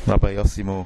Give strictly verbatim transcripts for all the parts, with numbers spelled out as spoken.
Rabbi Yossimo.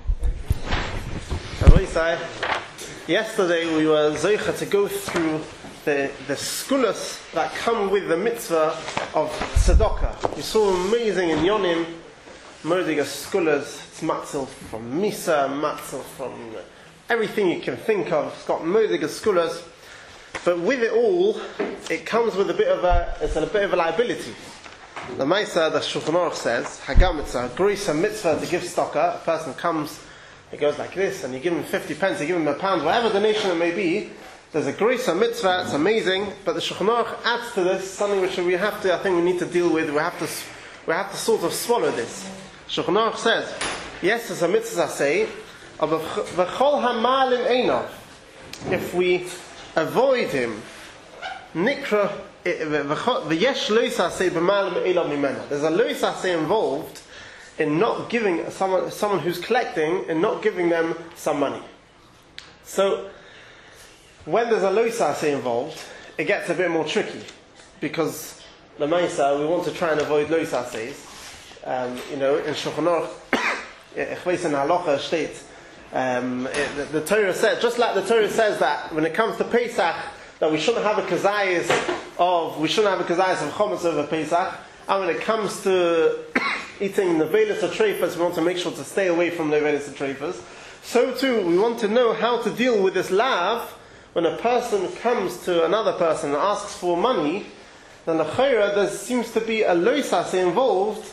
Yesterday we were zeicha to go through the the skulas that come with the mitzvah of tzedakah. We saw amazing in Yonim, Modiga skulas. It's matzil from Misa, matzil from everything you can think of. It's got Modiga skulas, but with it all, it comes with a bit of a it's a bit of a liability. The Maisa, the Shulchan Aruch says, Hagam mitzvah, grace a mitzvah to give tzedakah. A person comes, it goes like this, and you give him fifty pence, you give him a pound, whatever donation it may be. There's a grace a mitzvah, it's amazing, but the Shulchan Aruch adds to this something which we have to, I think we need to deal with. We have to, we have to sort of swallow this. Shulchan Aruch says, yes, it's a mitzvah, say, but v'chol hamalim einav. If we avoid him, nikra. There's a loisase involved in not giving someone, someone who's collecting, and not giving them some money. So, when there's a loisase involved, it gets a bit more tricky, because the Maisa, we want to try and avoid loisases. Um, you know, in Shulchan Aruch, Echveis in Halacha states, um, the, the Torah says, just like the Torah says that when it comes to Pesach, that we shouldn't have a kazayas of we shouldn't have a kazayas of chometz over Pesach, and when it comes to eating nevelis or treifas, we want to make sure to stay away from nevelis and treifas. So too, we want to know how to deal with this lav when a person comes to another person and asks for money. Then the chayra, there seems to be a loisase involved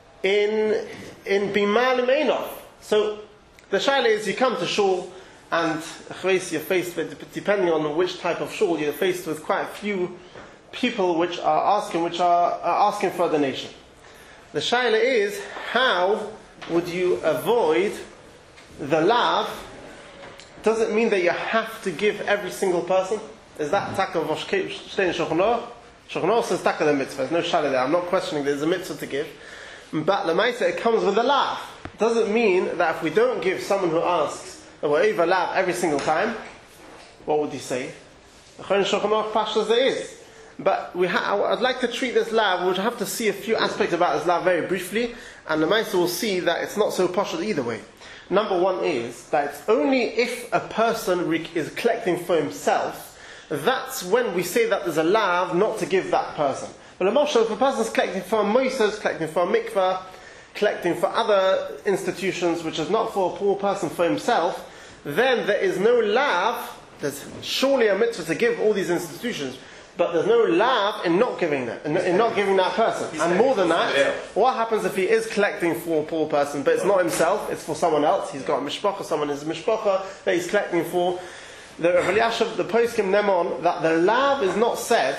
in in bimal meinov. So the shaila is, you come to shul, and you're faced with, depending on which type of shul, you're faced with quite a few people which are asking, which are, are asking for a donation. The shaila is, how would you avoid the lav? Does it mean that you have to give every single person? Is that taka of Shulchan Aruch? Shulchan Aruch says taka the mitzvah. There's no shaila there. I'm not questioning there's a mitzvah to give. But lemaisa, it comes with a lav. Does it mean that if we don't give someone who asks, that we're over lav every single time? What would he say? The Shulchan Aruch pashas there is. But we ha- I'd like to treat this lav, we'll have to see a few aspects about this lav very briefly, and the Maisa will see that it's not so pashas either way. Number one is that it's only if a person re- is collecting for himself, that's when we say that there's a lav not to give that person. But a Moshe, if a person's collecting for a Moses, collecting for a mikvah, collecting for other institutions which is not for a poor person for himself, then there is no lav. There's surely a mitzvah to give all these institutions, but there's no lav in not giving that, in, in not giving that person. And more than that, what happens if he is collecting for a poor person, but it's not himself, it's for someone else? He's got a mishpacha, someone is a mishpacha that he's collecting for. The Rav Elyashiv, the poskim nemon, that the lav is not said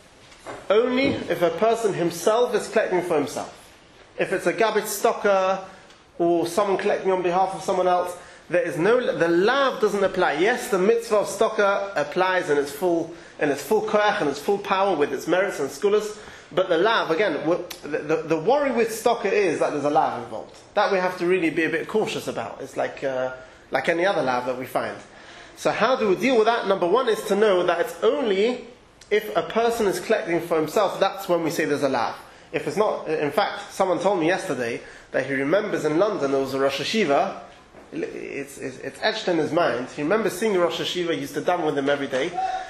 only if a person himself is collecting for himself. If it's a garbage stocker or someone collecting on behalf of someone else, there is no, the lav doesn't apply. Yes, the mitzvah of stocker applies in its full, in its full koach and its full power with its merits and skulas, but the lav, again, the, the, the worry with stocker is that there's a lav involved. That we have to really be a bit cautious about. It's like, uh, like any other lav that we find. So how do we deal with that? Number one is to know that it's only if a person is collecting for himself, that's when we say there's a lav. If it's not, in fact, someone told me yesterday that he remembers in London there was a Rosh Hashiva. It's, it's, it's etched in his mind. He remembers seeing a Rosh Hashiva. He used to daven with him every day.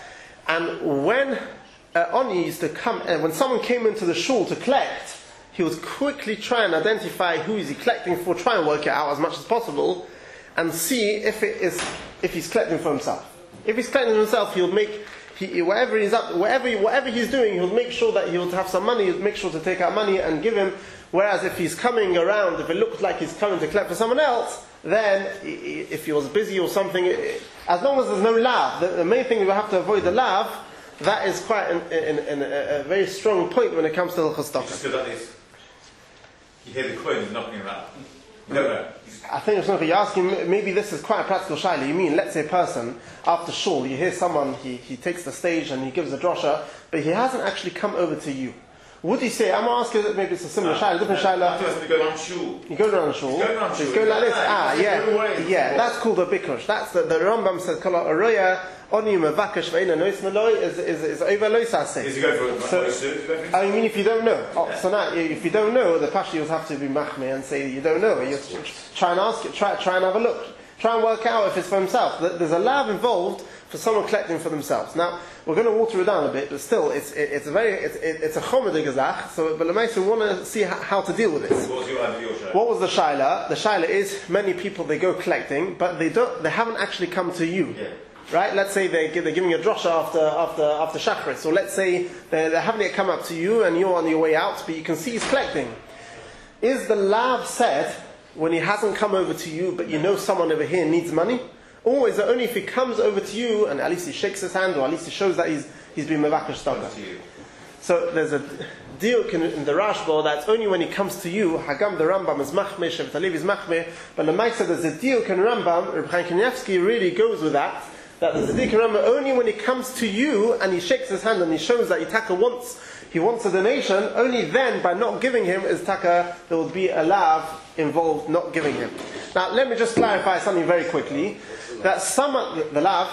And when uh, Oni used to come, uh, when someone came into the shul to collect, he would quickly try and identify who is he collecting for, try and work it out as much as possible, and see if it is if he's collecting for himself. If he's collecting for himself, he'll make. He, whatever he's up, whatever whatever he's doing, he'll make sure that he'll have some money. He'll make sure to take out money and give him. Whereas if he's coming around, if it looks like he's coming to collect for someone else, then if he was busy or something, as long as there's no lav, the, the main thing we have to avoid the lav. That is quite an, an, an, a, a very strong point when it comes to the chastaka. You hear the coins knocking around. No, no. I think it's not. You're asking. Maybe this is quite a practical shaila. You mean, let's say a person after shul, you hear someone, he, he takes the stage and he gives a drosha, but he hasn't actually come over to you. Would you say, I'm asking, maybe it's a similar shayla, different shayla. You go around shul. You go around shul. He's going around So he's shul. going like this. Yeah, Ah, he's yeah. going away. Yeah, that's called a bikush. That's the, the Rambam says, Kala Aroya, Oni Mavakesh Veina Nois Maloi is, is, is over Loisase. Is he going for So, it? I mean, if you don't know. Oh, so now, if you don't know, the Pashi will have to be Machme and say you don't know. You try and ask it, try, try and have a look. Try and work out if it's for himself. There's a lav involved for someone collecting for themselves. Now, we're going to water it down a bit, but still, it's it, it's a very it's it, it's a chomedik gazach. So, but Lemaisa, we want to see how, how to deal with this. What was your your shayla? What was the shaila? The shaila is many people they go collecting, but they don't. They haven't actually come to you. Yeah. Right? Let's say they, they're giving a drosha after after after Shachris. So let's say they they haven't yet come up to you and you're on your way out, but you can see he's collecting. Is the lav said when he hasn't come over to you, but you know someone over here needs money? Or is it only if he comes over to you and at least he shakes his hand, or at least he shows that he's he's been mevakesh staka? So there's a diuk in, in the Rashba that's only when he comes to you. Hagam the Rambam is machmeh, Shevet Halevi is machmeh. But the Maisa there's a diuk in Rambam. Reb Chaim Kanievsky really goes with that. That there's a diuk in Rambam only when he comes to you and he shakes his hand and he shows that Itaka wants he wants a donation. Only then, by not giving him, is taka there will be a lav involved not giving him. Now let me just clarify something very quickly. That some the lav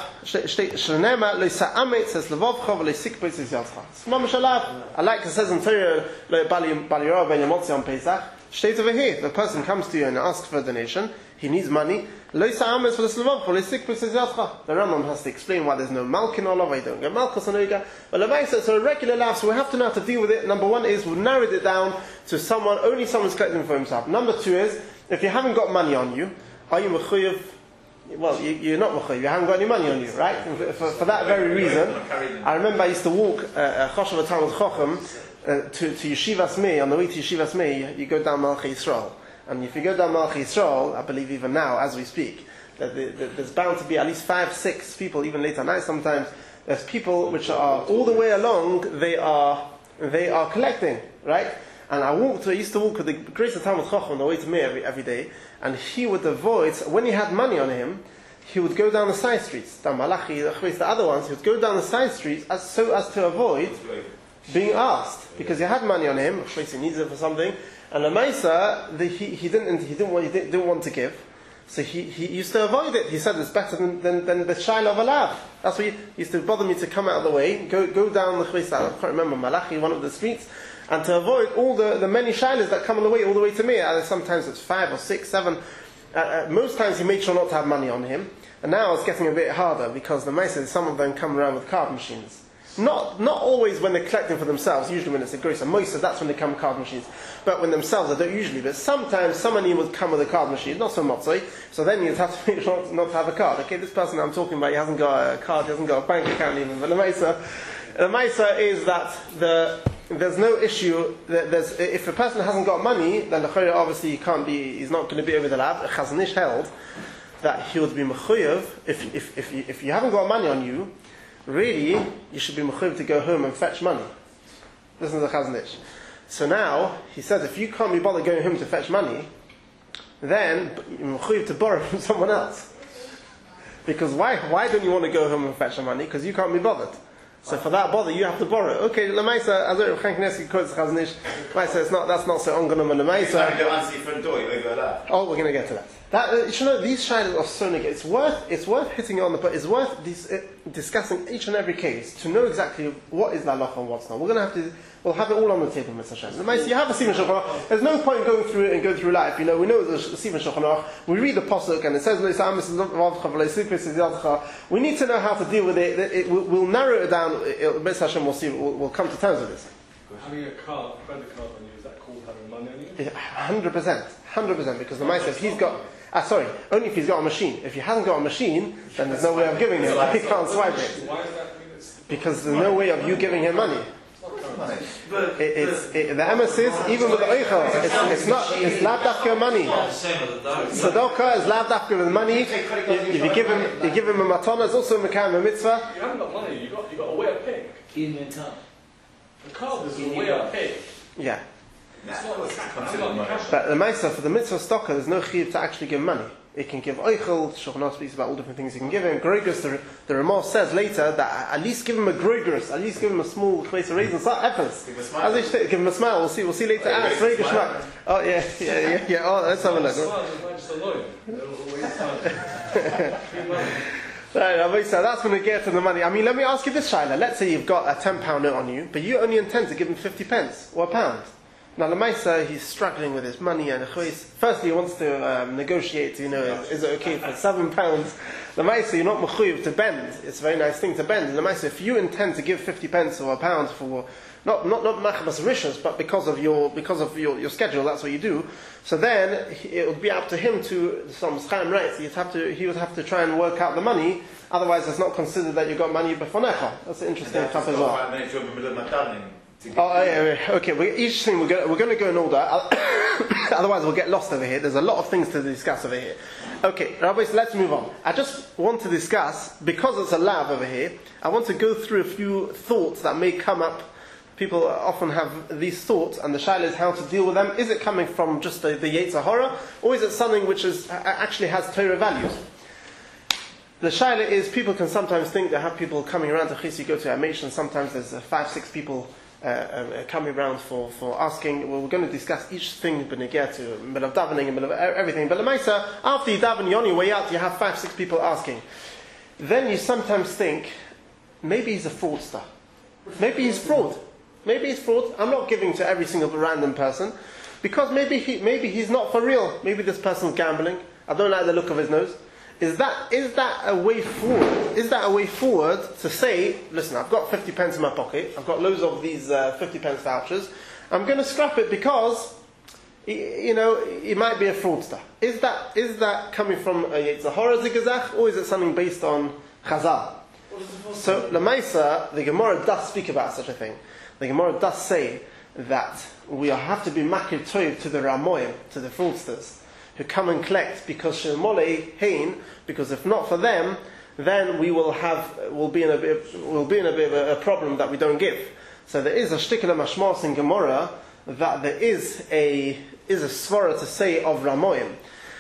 shenema lo sa'amet says levavcha v'lo sikbet says yadcha. Mamash lav. I like it says in Torah lo bali balirav ben yamotzi on Pesach. State over here, the person comes to you and asks for a donation. He needs money. Lo sa'amet for the levavcha v'lo sikbet says yadcha. The Rambam has to explain why there's no malkin olav. Why you don't get malchus on oiga. But Levi says so a regular lav. So we have to know how to deal with it. Number one is we've narrowed it down to someone only someone's collecting for himself. Number two is if you haven't got money on you, are you mechuyev? Well, you, you're not mechuyev. You haven't got any money on you, right? For, for, for that very reason, I remember I used to walk Choshev uh, Talmud Chochem uh, to to Yeshivas Mei. On the way to Yeshivas Mei, you go down Malchi Yisrael, and if you go down Malchi Yisrael, I believe even now, as we speak, that the, the, there's bound to be at least five, six people, even later night sometimes. There's people which are all the way along. They are they are collecting, right? And I walked. I used to walk with the greatest Talmud Chacham on the way to me every every day, and he would avoid when he had money on him. He would go down the side streets, down Malachi, the other ones. He would go down the side streets as so as to avoid being asked because he had money on him. He needs it for something, and the Maisa, the, he he didn't he didn't want he didn't, didn't want to give, so he, he used to avoid it. He said it's better than than, than the shaila of a lav. That's why he used to bother me to come out of the way, go go down the I can't remember Malachi, one of the streets. And to avoid all the, the many shilas that come on the way, all the way to me. Uh, sometimes it's five or six, seven. Uh, uh, most times he made sure not to have money on him. And now it's getting a bit harder because the Maisa, some of them come around with card machines. Not not always when they're collecting for themselves, usually when it's a grocer. Moisa, that's when they come with card machines. But when themselves, they don't usually. But sometimes somebody would come with a card machine, not so motzoi. So then you'd have to make sure not, not to have a card. Okay, this person I'm talking about, he hasn't got a card, he hasn't got a bank account even. But the Maisa, the Maisa is that the... There's no issue. There's, if a person hasn't got money, then the chayra obviously he can't be. He's not going to be over the lab. Chazon Ish held that he would be mechuyev if if if you, if you haven't got money on you, really you should be mechuyev to go home and fetch money. This is the Chazon Ish. So now he says if you can't be bothered going home to fetch money, then you're mechuyev to borrow from someone else. Because why why don't you want to go home and fetch the money? Because you can't be bothered. So for that bother, you have to borrow. Okay, Lemaisa, as Reb Chaim Kanievsky quotes Chazon Ish, Lemaisa, it's not that's not so ongoing. Lemaisa. Oh, we're going to get to that. That uh, you should know these shilas are so negative. It's worth it's worth hitting on the but it's worth dis, uh, discussing each and every case to know exactly what is the halacha and what's not. We're going to have to we'll have it all on the table, Mister Hashem. Lemaisa, you have a Sivan Shulchan Aruch. There's no point going through it and going through life. You know, we know the Sivan Shulchan Aruch. We read the pasuk and it says we need to know how to deal with it. it, it we'll, we'll narrow it down. Mister Hashem will see. We'll, we'll come to terms with this. Having a card, credit card on you, is that called having money on you? Hundred percent, hundred percent. Because the Maisa says he's got. Ah, sorry, only if he's got a machine. If he hasn't got a machine, then there's no way of giving him. He can't swipe it. Why is that? It's Because there's no way of you giving him money. It, it's it, the emesis, even with the oichel, it's, it's not. It's lav dafka money. Tzedakah is lav dafka with money. If you give him, you give him a matana, it's also a mekayim a mitzvah. You haven't got money. You got you got a way of paying. Inventar. The card is a way of paying. Yeah. It's not considered money. But the Maisa, for the mitzvah stocker, there's no chiyuv to actually give money. It can give oichel. Shulchan Aruch speaks about all different things you can give him. Groigers, the, the Ramah says later that at least give him a groigers, at least give him a small place of raisins, apples. Give him a smile. As they give him a smile. We'll see. We'll see later. Ah, it's very good smile. Oh yeah, yeah, yeah, yeah. Oh, let's have a look. Smile is not just a loan. They'll always smile. Free money. Right, Rabbi, so that's when we get to the money. I mean, let me ask you this, Shaila. Let's say you've got a ten pound note on you, but you only intend to give him fifty pence or a pound. Now, Lamaisa, he's struggling with his money, and firstly, he wants to um, negotiate. You know, is, is it okay for seven pounds? Lamaisa, you're not mechuyev to bend. It's a very nice thing to bend. Lamaisa, if you intend to give fifty pence or a pound for not not not machabas rishos, but because of your because of your, your schedule, that's what you do. So then it would be up to him to some schayim rights. He'd have to he would have to try and work out the money. Otherwise, it's not considered that you got money befonecha. That's an interesting stuff as well. Oh, yeah, yeah. Okay. We, each thing we're going, we're going to go in order. Otherwise, we'll get lost over here. There's a lot of things to discuss over here. Okay, Rabbi, so let's move on. I just want to discuss, because it's a lab over here, I want to go through a few thoughts that may come up. People often have these thoughts, and the shaila is how to deal with them. Is it coming from just the, the Yetzer Hara, or is it something which is actually has Torah values? The shaila is, people can sometimes think they have people coming around to Chis, you go to Amish, and sometimes there's uh, five, six people Uh, uh, coming around for, for asking. Well, we're going to discuss each thing benegeh to a bit of davening, a bit of everything. But Lamaisa, after you daven, you're on your way out, you have five, six people asking. Then you sometimes think, maybe he's a fraudster. Maybe he's fraud. Maybe he's fraud. I'm not giving to every single random person, because maybe he, maybe he's not for real. Maybe this person's gambling. I don't like the look of his nose. Is that is that a way forward? Is that a way forward to say, listen, I've got fifty pence in my pocket, I've got loads of these uh, fifty pence vouchers, I'm going to scrap it because, you know, he might be a fraudster. Is that is that coming from a Yetzer Hara zigazach, or is it something based on Chazal? So, Lamaisa, the Gemara does speak about such a thing. The Gemara does say that we have to be makir tov to the Ramoyim, to the fraudsters, who come and collect because Shemolei Hein, because if not for them, then we will have will be in a bit will be in a bit of a, a problem that we don't give. So there is a shtikla mashmas in Gemara that there is a is a svara to say of Ramoyim.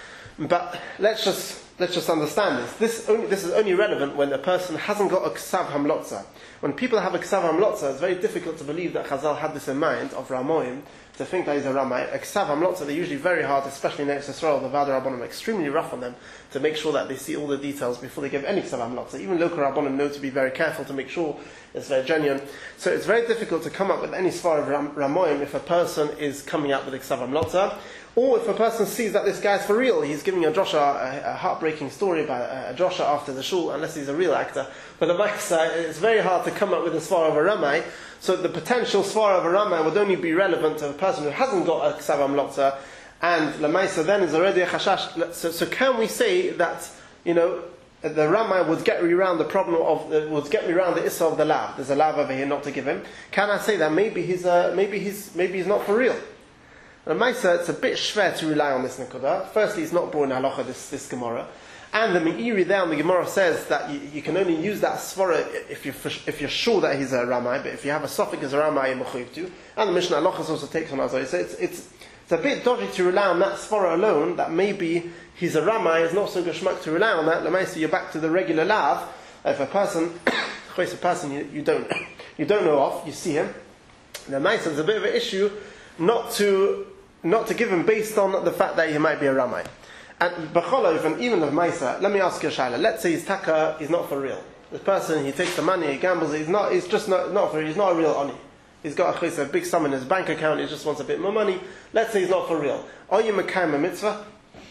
But let's just let's just understand this. This only this is only relevant when a person hasn't got a ksav hamlotza. When people have a ksav hamlotza, it's very difficult to believe that Chazal had this in mind of Ramoyim, to think that he's a Ramai. A ksav hamlotza, they're usually very hard, especially in Eretz Yisrael. The Vada Rabbanim are extremely rough on them to make sure that they see all the details before they give any ksav hamlotza. Even local Rabbanim know to be very careful to make sure it's very genuine. So it's very difficult to come up with any svar of Ram- Ramoyim if a person is coming out with a ksav hamlotza. Or if a person sees that this guy's for real, he's giving a drosha, a, a heartbreaking story about a, a drosha after the shul, unless he's a real actor. But the Maksa, it's very hard to come up with a svar of a Ramai. So the potential svar of a Ramai would only be relevant to a person who hasn't got a ksav hamlotza, and Lamaisa then is already a chashash. So, so can we say that, you know, the Ramai would get me around the problem of, uh, would get me around the issa of the lav. There's a lav over here not to give him. Can I say that maybe he's, uh, maybe he's, maybe he's not for real? And Maisa, it's a bit schwer to rely on this Nekuda. Firstly, it's not born in halacha, this, this Gemara. And the Meiri there on the Gemara says that you, you can only use that svara if you're, if you're sure that he's a Ramai, but if you have a suffix as a Ramai, you're mechuyev to. And the Mishnah Halachas also takes on us. So it's, it's, it's a bit dodgy to rely on that svara alone, that maybe he's a Ramai, is not so geshmak to rely on that. Lamaisa, you're back to the regular lav. If a person, a person you, you, don't, you don't know of, you see him, Lamaisa, there's a bit of an issue not to not to give him based on the fact that he might be a Ramai. And B'cholov, and even of Maisa, let me ask you a shayla. Let's say he's taka, he's not for real. This person, he takes the money, he gambles, he's not, he's just not, not for real, he's not a real oni. He's got a, a big sum in his bank account, he just wants a bit more money. Let's say he's not for real. Are you mekayim a mitzvah?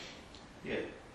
Yeah.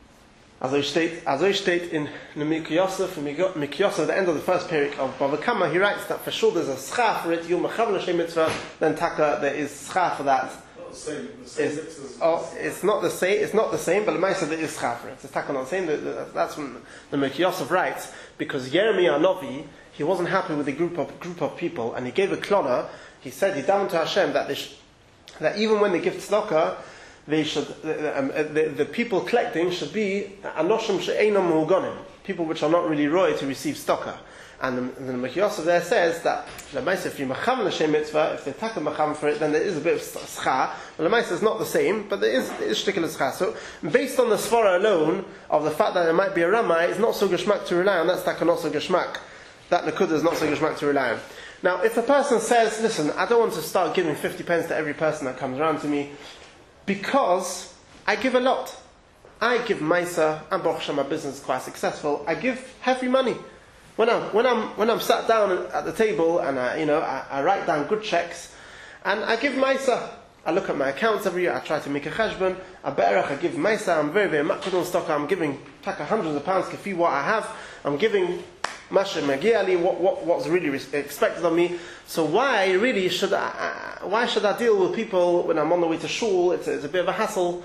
As I state, as I state in Mikra Yosef, Mikra Yosef, at the end of the first period of Bava Kama, he writes that for sure there's a schar for it, you're mechav l'shem mitzvah, then taka, there is schar for that. The same, the same It's, oh, it's not the same. It's not the same. But the Ma'aser there is chafra. It's taka not the same. The, the, that's when the Mikra Yosef writes, because Yeremiah Novi, he wasn't happy with a group of group of people, and he gave a klona. He said he davened to Hashem that they sh- that even when they give tzedakah, they should um, the, the people collecting should be anoshim she'einam muhuganim, people which are not really roy to receive tzedakah. And the, the Mechir Yosef there says that if you macham l'shem mitzvah, if they take a macham for it, then there is a bit of schar. Well, the is not the same, but there is is shtickle schar. So based on the svara alone of the fact that there might be a ramai, it's not so geshmak to rely on. That's taka not so geshmak. That nakuda is not so geshmak to rely on. Now, if a person says, "Listen, I don't want to start giving fifty pence to every person that comes around to me, because I give a lot. I give Maisa, and Baruch Hashem, my business is quite successful. I give heavy money." When I'm when I'm when I'm sat down at the table and I, you know I, I write down good checks, and I give Maisa. I look at my accounts every year. I try to make a cheshbon. I better I give Maisa. I'm very very makbid on stock. I'm giving taka hundreds of pounds to feed what I have. I'm giving masha magiali what what what's really expected of me. So why really should I why should I deal with people when I'm on the way to shul? It's a, it's a bit of a hassle.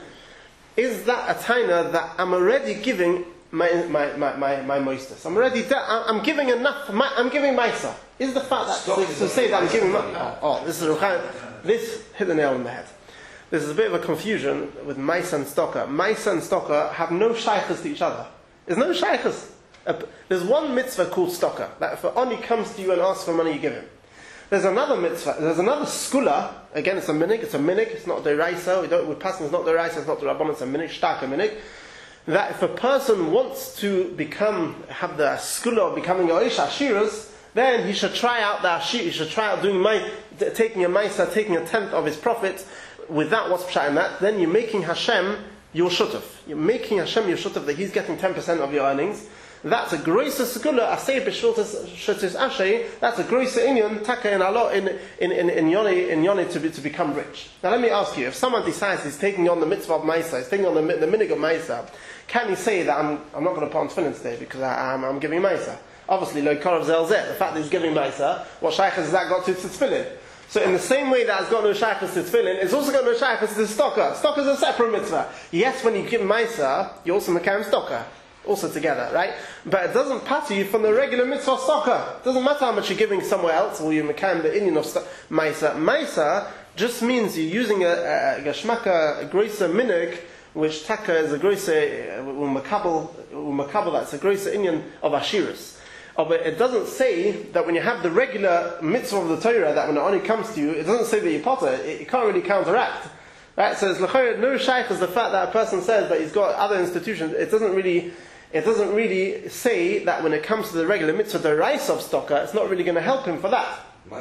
Is that a taina that I'm already giving? My my my my my moistus. I'm already. Da- I'm giving enough. My, I'm giving Maisa. Is the fact that to, to say that I'm giving? Oh, oh, this is this hit the nail on the head. There's a bit of a confusion with Maisa and Stocker. Maisa and Stocker have no shaykhs to each other. There's no shaykhs. There's one mitzvah called Stocker that if Oni comes to you and asks for money, you give him. There's another mitzvah. There's another skula. Again, it's a minig. It's a minig. It's not deraisa. We don't. We're passing. It's not deraisa. It's not the rabban. It's a minig. Shtaka minig. That if a person wants to become, have the skula of becoming a Oish Ashiras, then he should try out the Ashir, he should try out doing my, taking a Maisa, taking a tenth of his profit, without what's pshat in that, then you're making Hashem your shutaf. You're making Hashem your shutaf, that he's getting ten percent of your earnings. That's a groisa skula, asay b'shutis ashay, that's a groisa inyan, taka in Allah, in, in, in, in yoni, in yoni to, be, to become rich. Now let me ask you, if someone decides he's taking on the mitzvah of Maisa, he's taking on the, the minig of Maisa, can he say that I'm, I'm not going to put on tefillin today because I, I'm, I'm giving Maisa? Obviously, lo karav zelzeh, the fact that he's giving Maisa, what shaykhs has that got to tefillin? So in the same way that it's got no shaykhs to tefillin, it's also got no shaykhs to stocker. Stocker is a separate mitzvah. Yes, when you give Maisa, you also makam stocker. Also together, right? But it doesn't patter you from the regular mitzvah stocker. It doesn't matter how much you're giving somewhere else, or you makam the inyan of st- Maisa. Maisa just means you're using a gashmaka, a groisa minig, which taka is a groisa umakabel, umakabel, that's a groisa inyan of ashiras. Oh, but it doesn't say that when you have the regular mitzvah of the Torah, that when it only comes to you, it doesn't say that you potter. It, it can't really counteract. Right? So it's l'chayr, no shaykh is the fact that a person says that he's got other institutions. It doesn't really, it doesn't really say that when it comes to the regular mitzvah, the rice of stocker, it's not really going to help him for that.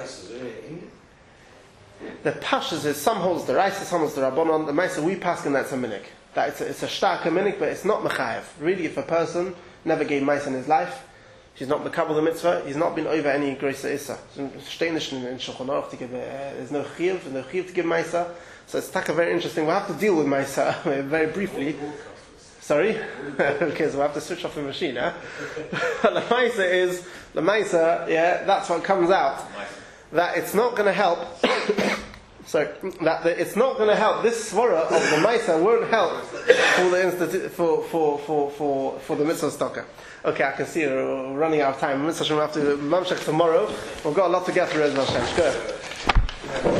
The pashas is some holds the rice, some holds the rabbanon. The ma'aser we pass and that's a minik. That it's a, it's a stark minik, but it's not mechayev. Really, if a person never gave ma'aser in his life, he's not mekabel the mitzvah, he's not been over any greater issa. There's no chiyuv, no chiyuv to give ma'aser. So it's taka very interesting. We'll have to deal with ma'aser very briefly. Sorry? Okay, so we'll have to switch off the machine, huh? The ma'aser is, the ma'aser, yeah, that's what comes out. That it's not going to help. Sorry, that the, it's not going to help. This svara of the ma'aser won't help for the institu- for for for for for the mitzvah stocker. Okay, I can see we're running out of time. Mitzvah Hashem, we have to mamshach tomorrow. We've got a lot to get through as well. Good.